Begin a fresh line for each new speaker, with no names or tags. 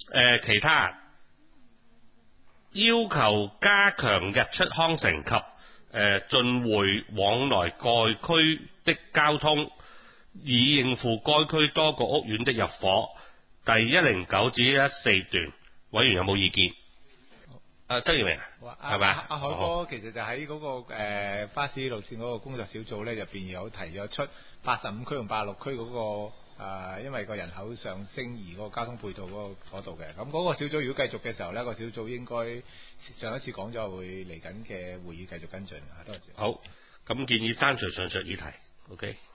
其他要求加強日出康城及進會往來該區的交通，以應付該區多個屋苑的入伙。第109至114段，委員有冇意見？曾耀明係咪
阿海哥其實就喺嗰個巴士路線嗰個工作小組咧入邊有提咗出85區同86區嗰個因為個人口上升而嗰個交通配套嗰度嘅，咁嗰個小組如果繼續嘅時候咧，個小組應該上一次講咗會嚟緊嘅會議繼續跟進啊，多謝。
好，咁建議刪除上述議題。OK。